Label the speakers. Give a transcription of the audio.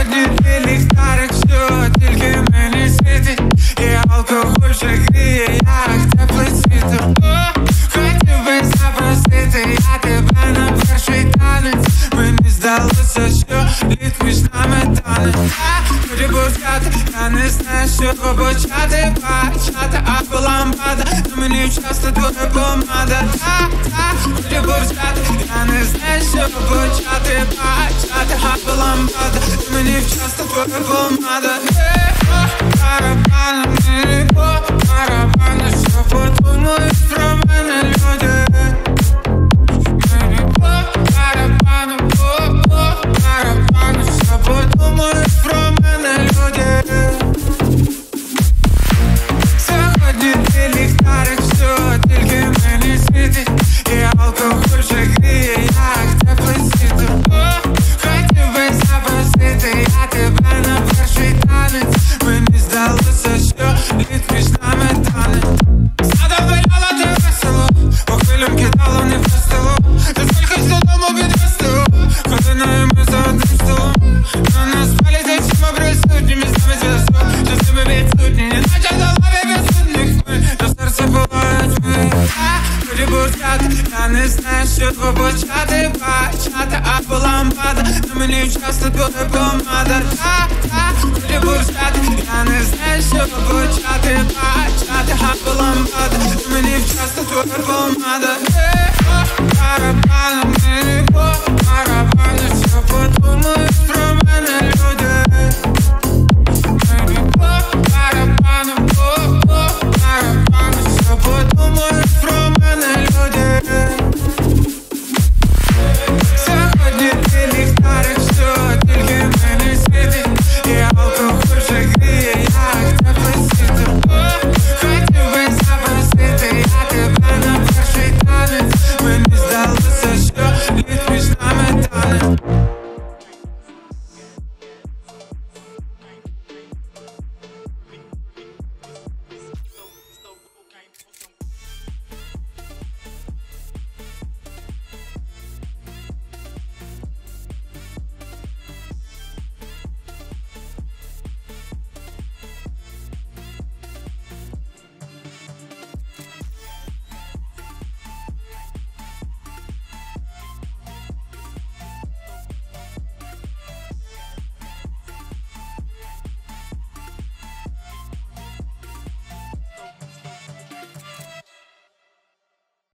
Speaker 1: Сьогодні ти ліхтарик, що тільки мені світить, і алкоголь вже гріє, як теплий світер. Хотів би запросити я тебе на перший танець. Мені здалося, що лід між нами тане. Хотів би взяти, я не знаю, що почати. Бачати або лампада, на мені часто твоя помада. Хотів би взяти, я не знаю, що почати. Бачати або лампада, на мені часто твоя помада. Барабаном не по барабану, що подумають про мене люди. Мені по барабану, по барабану, що подумають про мене люди. Сьогодні ти ліхтарик, що тільки мені світить, і алкоголь вже гріє, як теплий світер. Хотів би запросити я тебе на перший танець. Мені здалося, що лід між нами тане. Задовольняла ти весело, по хвилям кидало не весело. Дозволь додому відвестило, ходиною ми за одним столом. На нас палять очима присутні, місцями зв'язок, що себе відсутні, іначе до лаві відсутних ми, до серця палають ми. Хотів би взяти, я не знаю, що почати. Бачати або лампада, на мені часто твоя помада. Хотів би взяти, я не знаю, що почати. Бачати або лампада, на мені часто твоя помада. Барабаном не по барабану,